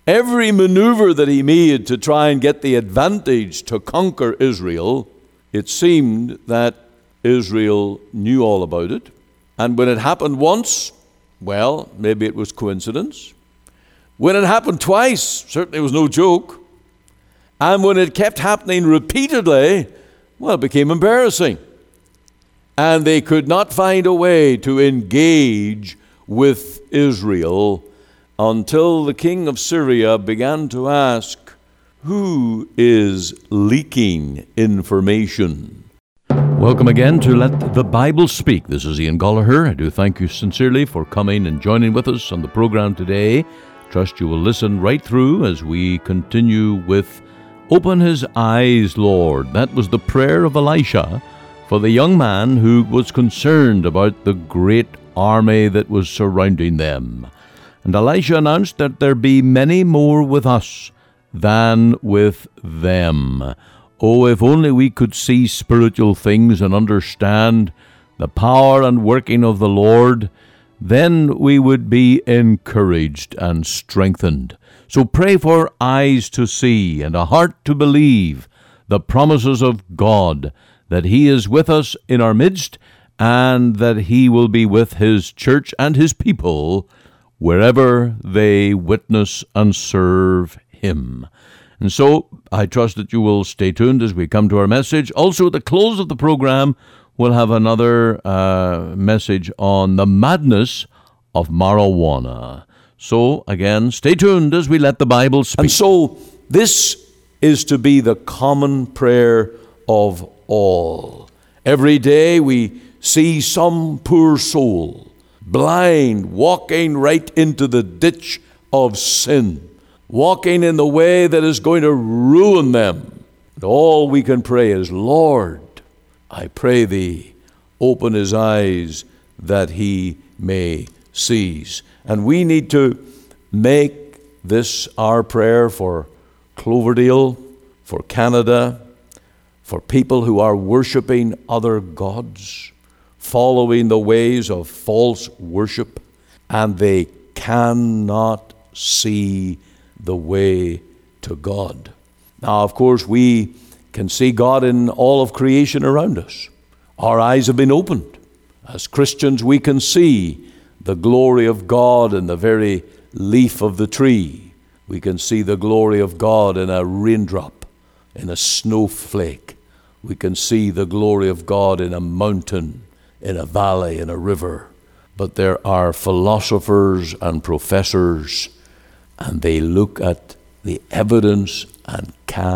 Every maneuver that he made to try and get the advantage to conquer Israel, it seemed that Israel knew all about it. And when it happened once, well, maybe it was coincidence. When it happened twice, certainly it was no joke. And when it kept happening repeatedly, well, it became embarrassing. And they could not find a way to engage with Israel until the king of Syria began to ask, who is leaking information? Welcome again to Let the Bible Speak. This is Ian Gollaher. I do thank you sincerely for coming and joining with us on the program today. Trust you will listen right through as we continue with Open His Eyes, Lord. That was the prayer of Elisha for the young man who was concerned about the great army that was surrounding them. And Elisha announced that there be many more with us than with them. Oh, if only we could see spiritual things and understand the power and working of the Lord, then we would be encouraged and strengthened. So pray for eyes to see and a heart to believe the promises of God, that He is with us in our midst, and that He will be with His church and His people wherever they witness and serve Him. And so I trust that you will stay tuned as we come to our message. Also, at the close of the program, we'll have another message on the madness of marijuana. So, again, stay tuned as we let the Bible speak. And so, this is to be the common prayer of all. Every day we see some poor soul, blind, walking right into the ditch of sin, walking in the way that is going to ruin them. And all we can pray is, Lord, I pray Thee, open his eyes that he may seize. And we need to make this our prayer for Cloverdale, for Canada, for people who are worshiping other gods, following the ways of false worship, and they cannot see the way to God. Now, of course, we can see God in all of creation around us. Our eyes have been opened. As Christians, we can see the glory of God in the very leaf of the tree. We can see the glory of God in a raindrop, in a snowflake. We can see the glory of God in a mountain, in a valley, in a river. But there are philosophers and professors, and they look at the evidence and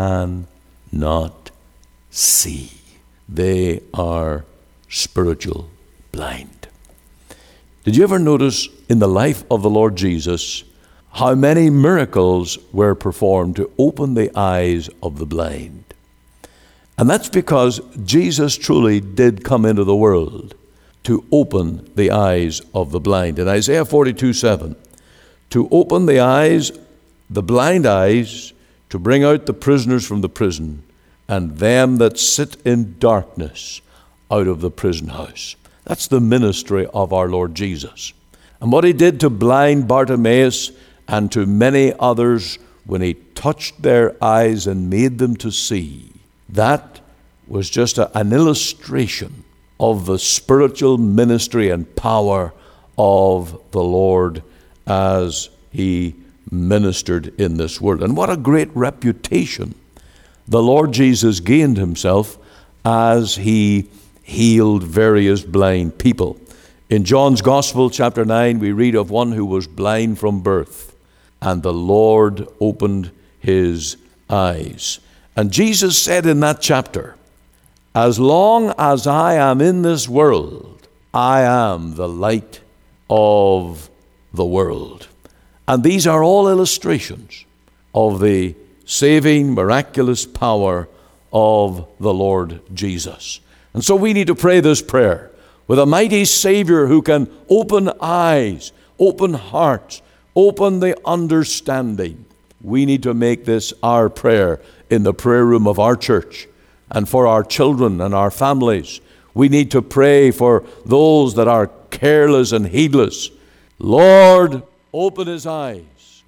cannot see. They are spiritual blind. Did you ever notice in the life of the Lord Jesus how many miracles were performed to open the eyes of the blind? And that's because Jesus truly did come into the world to open the eyes of the blind. In Isaiah 42:7, to open the eyes, the blind eyes, to bring out the prisoners from the prison, and them that sit in darkness out of the prison house. That's the ministry of our Lord Jesus. And what he did to blind Bartimaeus and to many others when he touched their eyes and made them to see, that was just an illustration of the spiritual ministry and power of the Lord as he ministered in this world. And what a great reputation the Lord Jesus gained himself as he healed various blind people. In John's Gospel, chapter 9, we read of one who was blind from birth, and the Lord opened his eyes. And Jesus said in that chapter, as long as I am in this world, I am the light of the world. And these are all illustrations of the saving, miraculous power of the Lord Jesus. And so we need to pray this prayer with a mighty Savior who can open eyes, open hearts, open the understanding. We need to make this our prayer in the prayer room of our church and for our children and our families. We need to pray for those that are careless and heedless. Lord, open his eyes.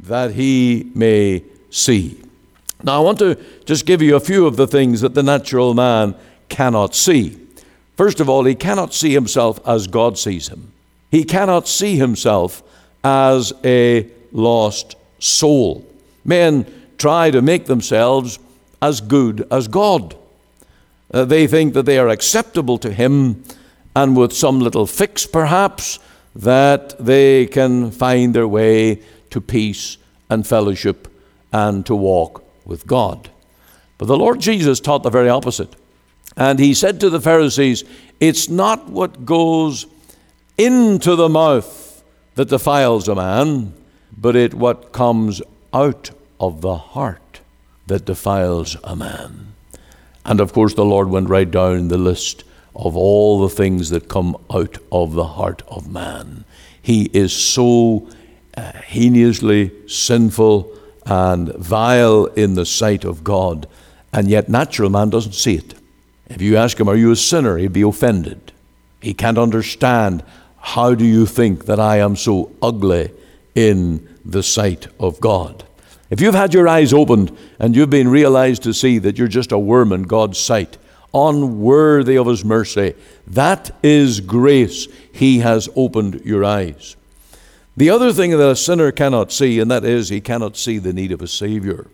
that he may see. Now, I want to just give you a few of the things that the natural man cannot see. First of all, he cannot see himself as God sees him. He cannot see himself as a lost soul. Men try to make themselves as good as God. They think that they are acceptable to him, and with some little fix perhaps, that they can find their way to peace and fellowship and to walk with God. But the Lord Jesus taught the very opposite. And he said to the Pharisees, it's not what goes into the mouth that defiles a man, but it what comes out of the heart that defiles a man. And of course the Lord went right down the list of all the things that come out of the heart of man. He is so heinously sinful and vile in the sight of God, and yet natural man doesn't see it. If you ask him, are you a sinner? He'd be offended. He can't understand, how do you think that I am so ugly in the sight of God? If you've had your eyes opened and you've been realized to see that you're just a worm in God's sight, unworthy of his mercy, that is grace. He has opened your eyes. The other thing that a sinner cannot see, and that is he cannot see the need of a Savior.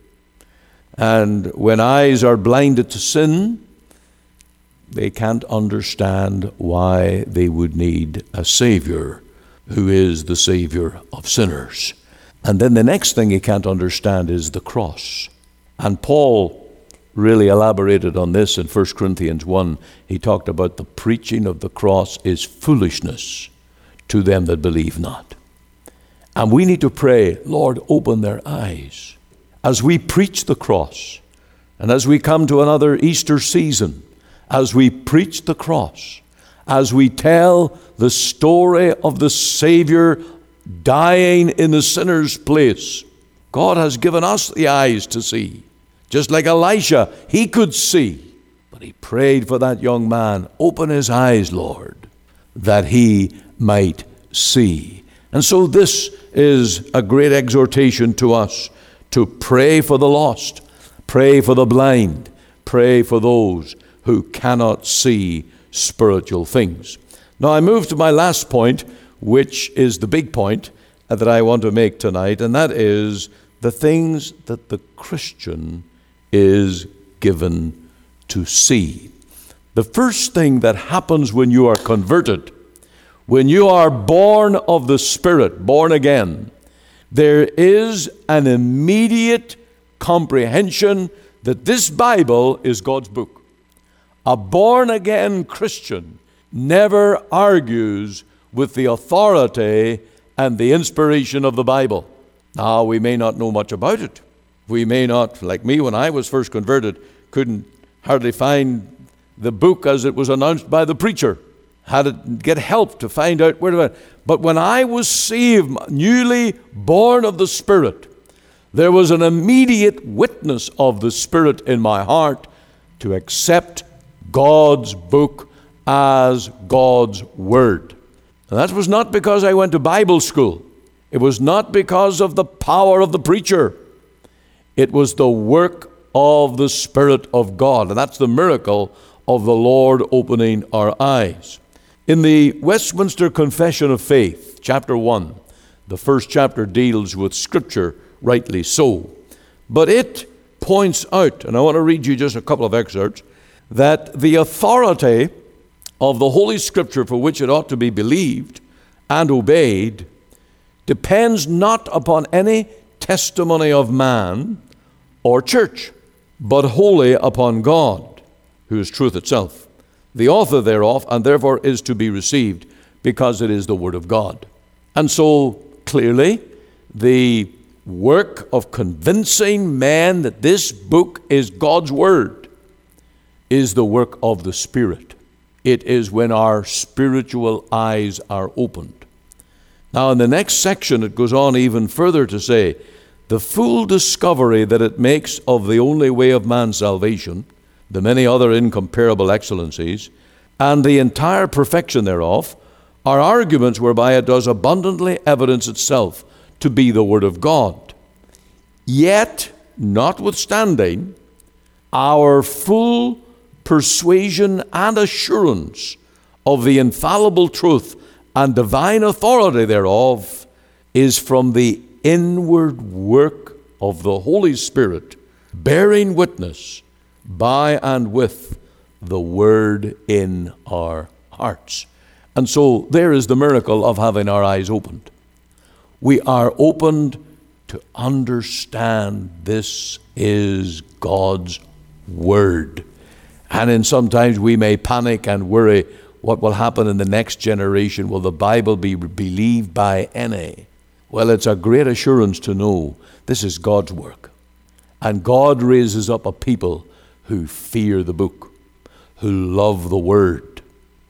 And when eyes are blinded to sin, they can't understand why they would need a Savior who is the Savior of sinners. And then the next thing he can't understand is the cross. And Paul really elaborated on this in 1 Corinthians 1. He talked about the preaching of the cross is foolishness to them that believe not. And we need to pray, Lord, open their eyes. As we preach the cross, and as we come to another Easter season, as we preach the cross, as we tell the story of the Savior dying in the sinner's place, God has given us the eyes to see. Just like Elisha, he could see, but he prayed for that young man, open his eyes, Lord, that he might see. And so this is a great exhortation to us to pray for the lost, pray for the blind, pray for those who cannot see spiritual things. Now I move to my last point, which is the big point that I want to make tonight, and that is the things that the Christian is given to see. The first thing that happens when you are converted, when you are born of the Spirit, born again, there is an immediate comprehension that this Bible is God's book. A born-again Christian never argues with the authority and the inspiration of the Bible. Now, we may not know much about it. We may not, like me when I was first converted, couldn't hardly find the book as it was announced by the preacher. Had to get help to find out where to. But when I was saved, newly born of the Spirit, there was an immediate witness of the Spirit in my heart to accept God's book as God's Word. And that was not because I went to Bible school. It was not because of the power of the preacher. It was the work of the Spirit of God. And that's the miracle of the Lord opening our eyes. In the Westminster Confession of Faith, chapter 1, the first chapter deals with Scripture, rightly so. But it points out, and I want to read you just a couple of excerpts, that the authority of the Holy Scripture for which it ought to be believed and obeyed depends not upon any testimony of man or church, but wholly upon God, who is truth itself, the author thereof, and therefore is to be received, because it is the Word of God. And so, clearly, the work of convincing men that this book is God's Word is the work of the Spirit. It is when our spiritual eyes are opened. Now, in the next section, it goes on even further to say, the full discovery that it makes of the only way of man's salvation, the many other incomparable excellencies, and the entire perfection thereof, are arguments whereby it does abundantly evidence itself to be the Word of God. Yet, notwithstanding, our full persuasion and assurance of the infallible truth and divine authority thereof is from the inward work of the Holy Spirit, bearing witness by and with the Word in our hearts. And so there is the miracle of having our eyes opened. We are opened to understand this is God's Word. And then sometimes we may panic and worry what will happen in the next generation. Will the Bible be believed by any? Well, it's a great assurance to know this is God's work. And God raises up a people who fear the book, who love the Word.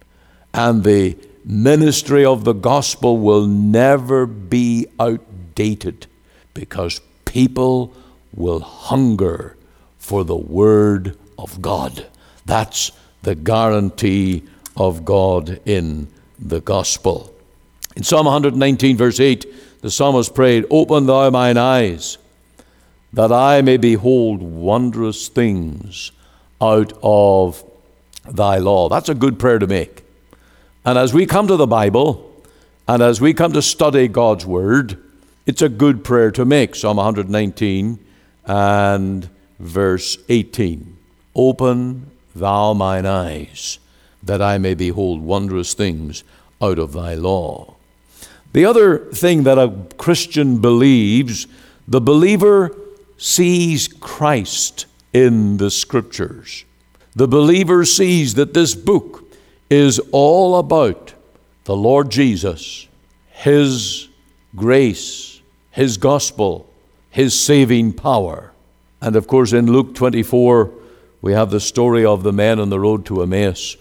And the ministry of the gospel will never be outdated because people will hunger for the Word of God. That's the guarantee of God in the gospel. In Psalm 119, verse 8, the psalmist prayed, "Open thou mine eyes, that I may behold wondrous things out of thy law." That's a good prayer to make. And as we come to the Bible, and as we come to study God's Word, it's a good prayer to make. Psalm 119 and verse 18. "Open thou mine eyes, that I may behold wondrous things out of thy law." The other thing that a Christian believes, the believer sees Christ in the Scriptures. The believer sees that this book is all about the Lord Jesus, His grace, His gospel, His saving power. And of course in Luke 24, we have the story of the men on the road to Emmaus.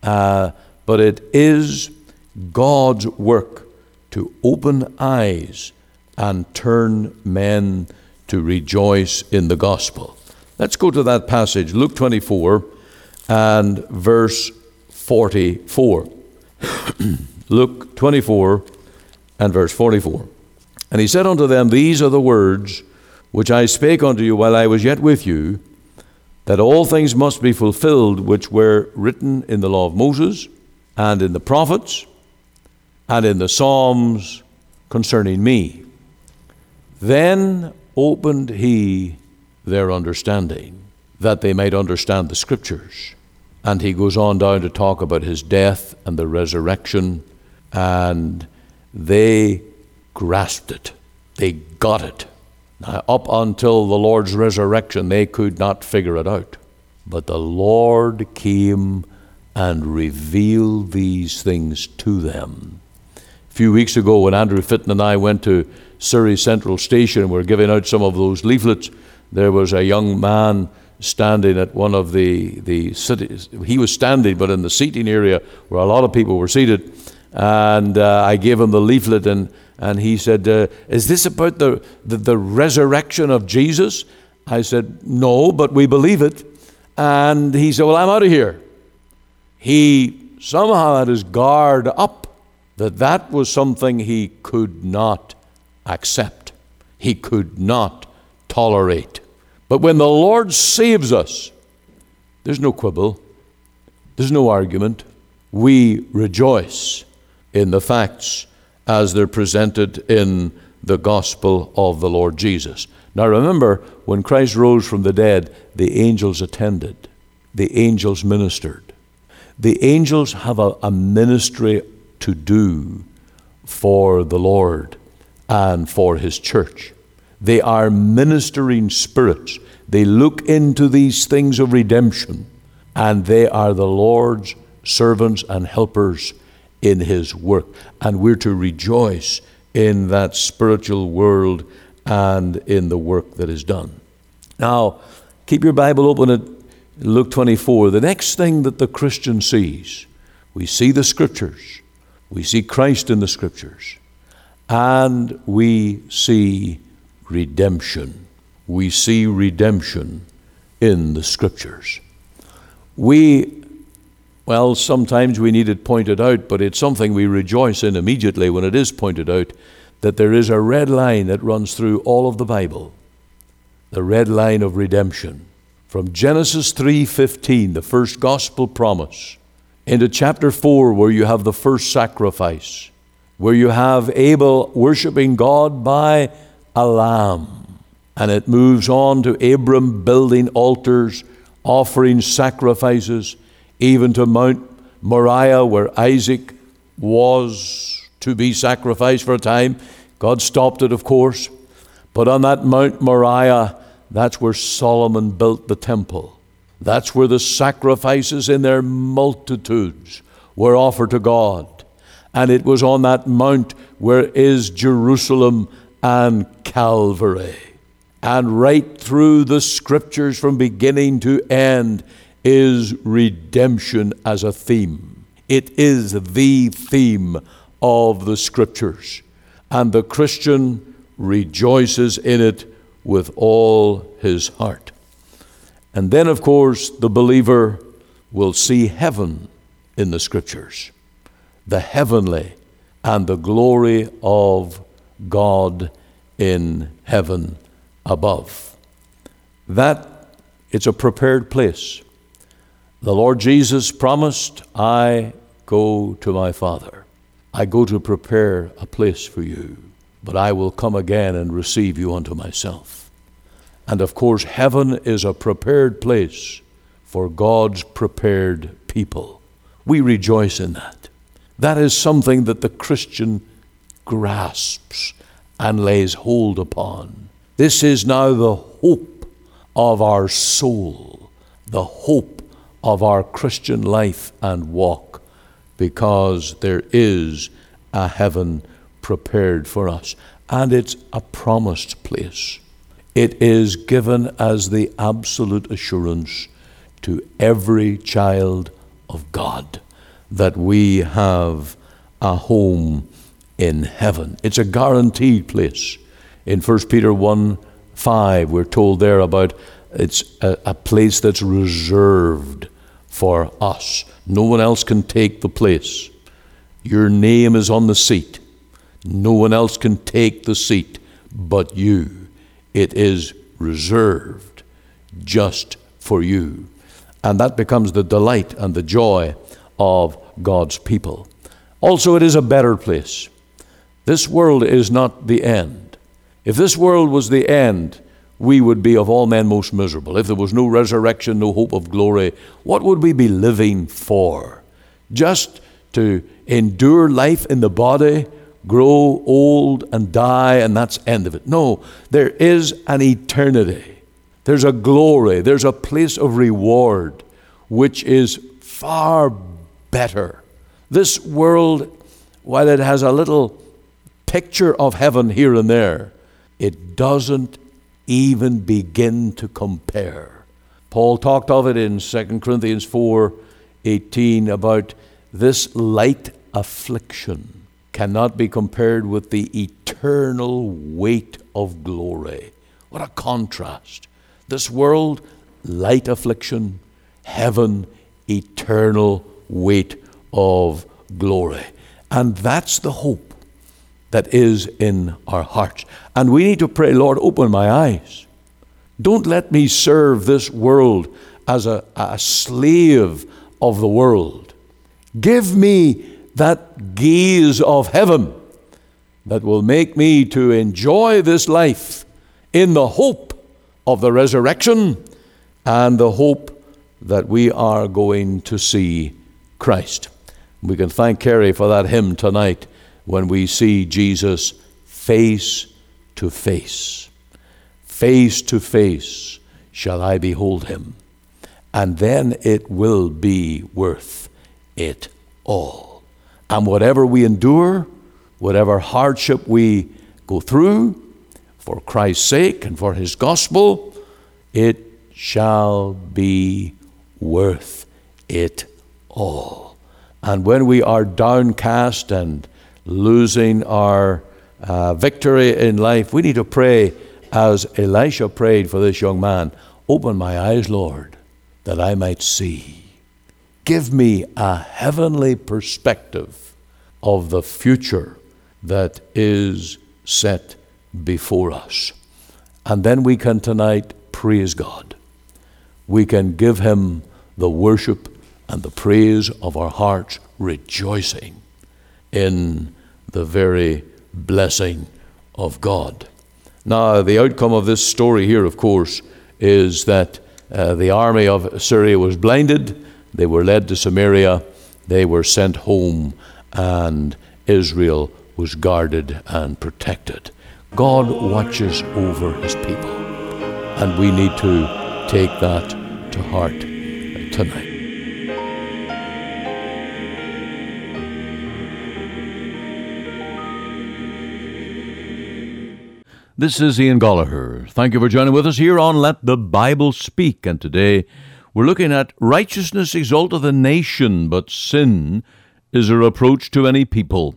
But it is God's work to open eyes and turn men to rejoice in the gospel. Let's go to that passage, Luke 24 and verse 44. Luke 24 and verse 44. "And he said unto them, These are the words which I spake unto you while I was yet with you, that all things must be fulfilled which were written in the law of Moses, and in the prophets, and in the Psalms concerning me. Then opened he their understanding, that they might understand the Scriptures." And he goes on down to talk about his death and the resurrection, and they grasped it. They got it. Now, up until the Lord's resurrection, they could not figure it out. But the Lord came and revealed these things to them. A few weeks ago, when Andrew Fitton and I went to Surrey Central Station and were giving out some of those leaflets, there was a young man standing at one of the cities. He was standing, but in the seating area where a lot of people were seated. And I gave him the leaflet, and he said, "Is this about the resurrection of Jesus?" I said, "No, but we believe it." And he said, "Well, I'm out of here." He somehow had his guard up that was something he could not accept. He could not tolerate. But when the Lord saves us, there's no quibble. There's no argument. We rejoice in the facts as they're presented in the gospel of the Lord Jesus. Now remember, when Christ rose from the dead, the angels attended. The angels ministered. The angels have a ministry to do for the Lord and for His church. They are ministering spirits. They look into these things of redemption, and they are the Lord's servants and helpers in His work. And we're to rejoice in that spiritual world and in the work that is done. Now, keep your Bible open at Luke 24. The next thing that the Christian sees, we see the Scriptures. We see Christ in the Scriptures. And we see redemption. We see redemption in the Scriptures. Sometimes we need it pointed out, but it's something we rejoice in immediately when it is pointed out, that there is a red line that runs through all of the Bible. the red line of redemption. From Genesis 3:15, the first gospel promise, into chapter 4, where you have the first sacrifice, where you have Abel worshiping God by a lamb. And it moves on to Abram building altars, offering sacrifices, even to Mount Moriah, where Isaac was to be sacrificed for a time. God stopped it, of course. But on that Mount Moriah, that's where Solomon built the temple. That's where the sacrifices in their multitudes were offered to God. And it was on that mount where is Jerusalem and Calvary. And right through the scriptures from beginning to end is redemption as a theme. It is the theme of the scriptures. And the Christian rejoices in it with all his heart. And then, of course, the believer will see heaven in the scriptures, the heavenly and the glory of God in heaven above. That, it's a prepared place. The Lord Jesus promised, I go to my Father. I go to prepare a place for you, but I will come again and receive you unto myself. And of course, heaven is a prepared place for God's prepared people. We rejoice in that. That is something that the Christian grasps and lays hold upon. This is now the hope of our soul, the hope of our Christian life and walk, because there is a heaven prepared for us. And it's a promised place. It is given as the absolute assurance to every child of God that we have a home in heaven. It's a guaranteed place. In 1 Peter 1:5, we're told there about it's a place that's reserved for us. No one else can take the place. Your name is on the seat. No one else can take the seat but you. It is reserved just for you. And that becomes the delight and the joy of God's people. Also, it is a better place. This world is not the end. If this world was the end, we would be of all men most miserable. If there was no resurrection, no hope of glory, what would we be living for? Just to endure life in the body, grow old and die, and that's end of it. No, there is an eternity. There's a glory. There's a place of reward, which is far better. This world, while it has a little picture of heaven here and there, it doesn't even begin to compare. Paul talked of it in 2 Corinthians 4:18 about this light affliction cannot be compared with the eternal weight of glory. What a contrast. This world, light affliction; heaven, eternal weight of glory. And that's the hope that is in our hearts. And we need to pray, Lord, open my eyes. Don't let me serve this world as a slave of the world. Give me that gaze of heaven that will make me to enjoy this life in the hope of the resurrection and the hope that we are going to see Christ. We can thank Carrie for that hymn tonight, when we see Jesus face to face. Face to face shall I behold him, and then it will be worth it all. And whatever we endure, whatever hardship we go through, for Christ's sake and for his gospel, it shall be worth it all. And when we are downcast and losing our victory in life, we need to pray as Elisha prayed for this young man. Open my eyes, Lord, that I might see. Give me a heavenly perspective of the future that is set before us. And then we can tonight praise God. We can give him the worship and the praise of our hearts, rejoicing in the very blessing of God. Now, the outcome of this story here, of course, is that the army of Syria was blinded. They were led to Samaria. They were sent home, and Israel was guarded and protected. God watches over his people, and we need to take that to heart tonight. This is Ian Gallagher. Thank you for joining with us here on Let the Bible Speak. And today we're looking at righteousness exalteth a nation, but sin is a reproach to any people.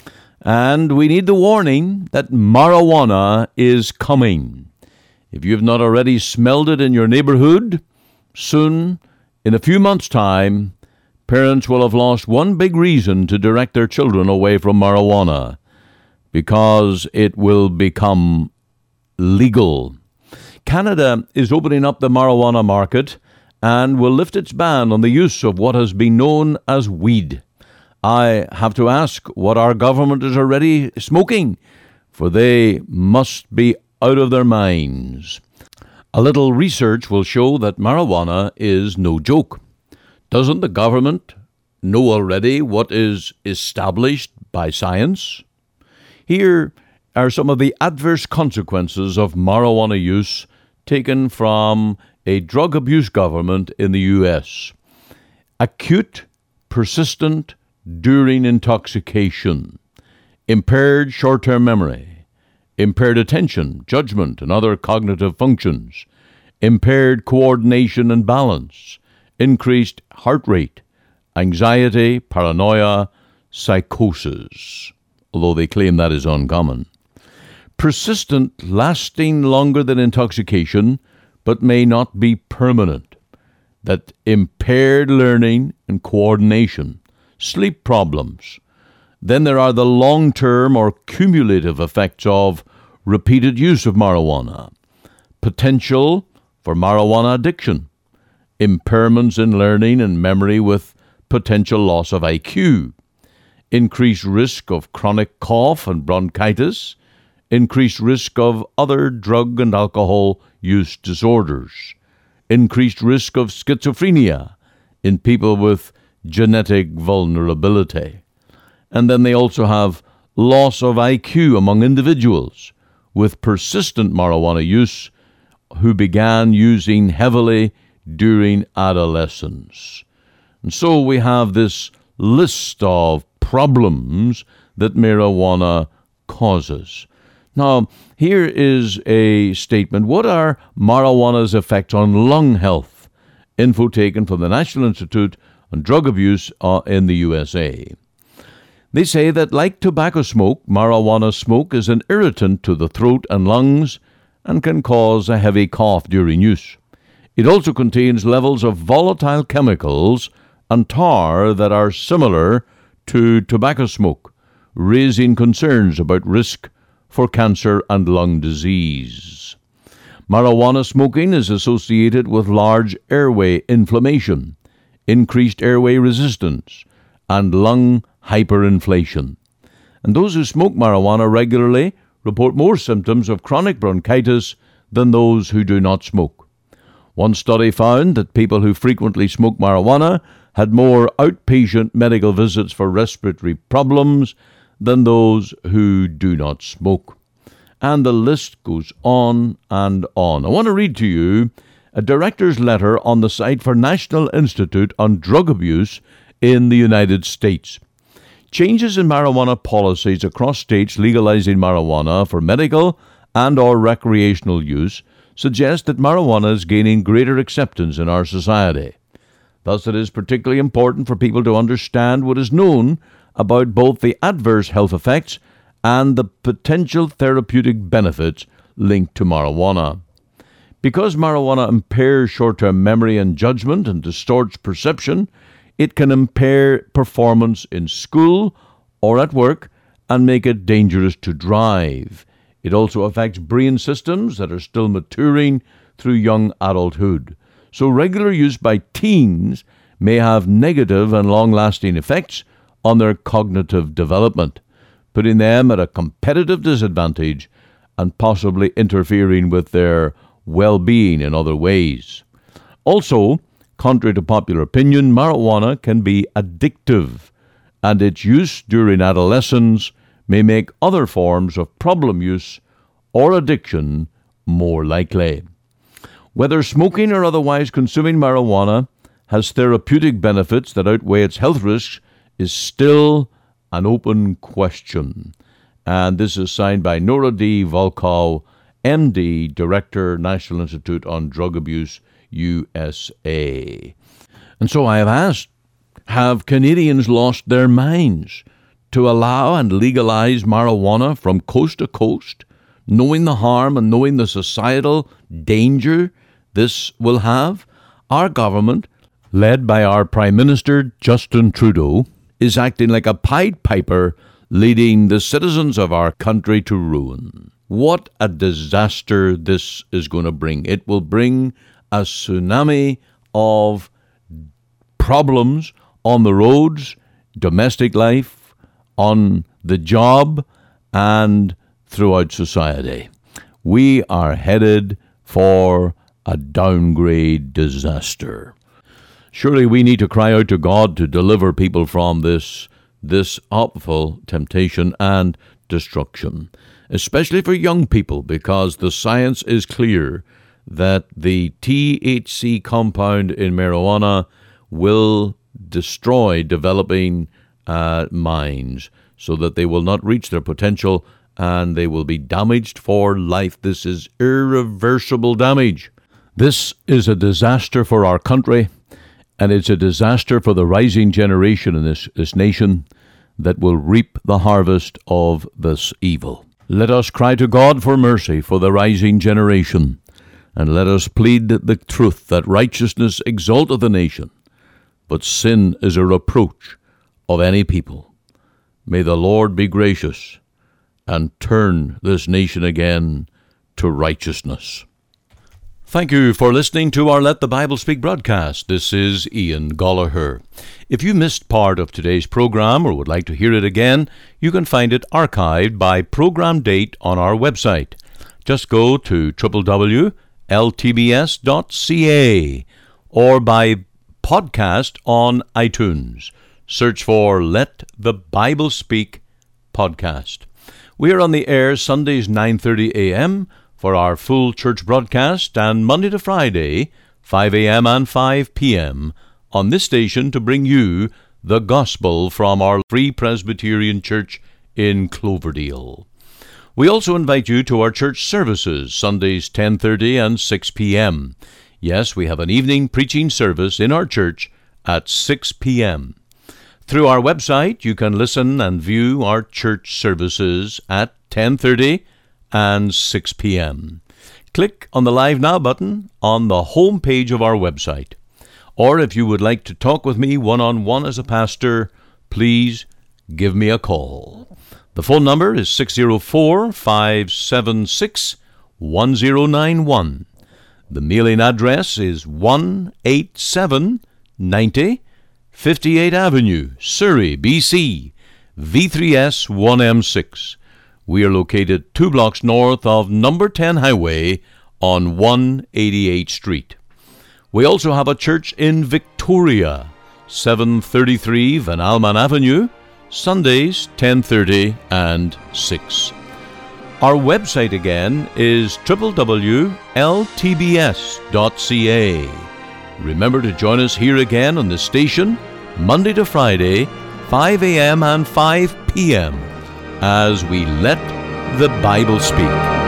And we need the warning that marijuana is coming. If you have not already smelled it in your neighborhood, soon, in a few months' time, parents will have lost one big reason to direct their children away from marijuana, because it will become legal. Canada is opening up the marijuana market and will lift its ban on the use of what has been known as weed. I have to ask what our government is already smoking, for they must be out of their minds. A little research will show that marijuana is no joke. Doesn't the government know already what is established by science? Here are some of the adverse consequences of marijuana use taken from a drug abuse government in the U.S. Acute, persistent, during intoxication, impaired short-term memory, impaired attention, judgment, and other cognitive functions, impaired coordination and balance, increased heart rate, anxiety, paranoia, psychosis, although they claim that is uncommon. Persistent, lasting longer than intoxication, but may not be permanent. That impaired learning and coordination, sleep problems. Then there are the long-term or cumulative effects of repeated use of marijuana. Potential for marijuana addiction. Impairments in learning and memory with potential loss of IQ. Increased risk of chronic cough and bronchitis, increased risk of other drug and alcohol use disorders, increased risk of schizophrenia in people with genetic vulnerability. And then they also have loss of IQ among individuals with persistent marijuana use who began using heavily during adolescence. And so we have this list of problems that marijuana causes. Now, here is a statement. What are marijuana's effects on lung health? Info taken from the National Institute on Drug Abuse in the USA. They say that like tobacco smoke, marijuana smoke is an irritant to the throat and lungs and can cause a heavy cough during use. It also contains levels of volatile chemicals and tar that are similar to tobacco smoke, raising concerns about risk for cancer and lung disease. Marijuana smoking is associated with large airway inflammation, increased airway resistance, and lung hyperinflation. And those who smoke marijuana regularly report more symptoms of chronic bronchitis than those who do not smoke. One study found that people who frequently smoke marijuana had more outpatient medical visits for respiratory problems than those who do not smoke. And the list goes on and on. I want to read to you a director's letter on the site for National Institute on Drug Abuse in the United States. Changes in marijuana policies across states legalizing marijuana for medical and or recreational use suggest that marijuana is gaining greater acceptance in our society. Thus, it is particularly important for people to understand what is known about both the adverse health effects and the potential therapeutic benefits linked to marijuana. Because marijuana impairs short-term memory and judgment and distorts perception, it can impair performance in school or at work and make it dangerous to drive. It also affects brain systems that are still maturing through young adulthood. So regular use by teens may have negative and long-lasting effects on their cognitive development, putting them at a competitive disadvantage and possibly interfering with their well-being in other ways. Also, contrary to popular opinion, marijuana can be addictive, and its use during adolescence may make other forms of problem use or addiction more likely. Whether smoking or otherwise consuming marijuana has therapeutic benefits that outweigh its health risks is still an open question. And this is signed by Nora D. Volkow, MD, Director, National Institute on Drug Abuse, USA. And so I have asked, have Canadians lost their minds to allow and legalize marijuana from coast to coast, knowing the harm and knowing the societal danger this will have? Our government, led by our Prime Minister Justin Trudeau, is acting like a Pied Piper, leading the citizens of our country to ruin. What a disaster this is going to bring. It will bring a tsunami of problems on the roads, domestic life, on the job, and throughout society. We are headed for a downgrade disaster. Surely we need to cry out to God to deliver people from this awful temptation and destruction, especially for young people, because the science is clear that the THC compound in marijuana will destroy developing minds so that they will not reach their potential and they will be damaged for life. This is irreversible damage. This is a disaster for our country, and it's a disaster for the rising generation in this nation that will reap the harvest of this evil. Let us cry to God for mercy for the rising generation, and let us plead the truth that righteousness exalteth a nation, but sin is a reproach of any people. May the Lord be gracious and turn this nation again to righteousness. Thank you for listening to our Let the Bible Speak broadcast. This is Ian Gollaher. If you missed part of today's program or would like to hear it again, you can find it archived by program date on our website. Just go to www.ltbs.ca or by podcast on iTunes. Search for Let the Bible Speak podcast. We are on the air Sundays 9:30 a.m., for our full church broadcast, and Monday to Friday, 5 a.m. and 5 p.m. on this station to bring you the gospel from our Free Presbyterian Church in Cloverdale. We also invite you to our church services, Sundays 10:30 and 6 p.m. Yes, we have an evening preaching service in our church at 6 p.m. Through our website, you can listen and view our church services at 10:30 and 6 p.m. Click on the Live Now button on the home page of our website. Or if you would like to talk with me one-on-one as a pastor, please give me a call. The phone number is 604-576-1091. The mailing address is 18790 58th Avenue, Surrey, BC, V3S 1M6. We are located 2 blocks north of number 10 Highway on 188th Street. We also have a church in Victoria, 733 Van Alman Avenue, Sundays 10:30 and 6. Our website again is www.ltbs.ca. Remember to join us here again on the station, Monday to Friday, 5 a.m. and 5 p.m., as we let the Bible speak.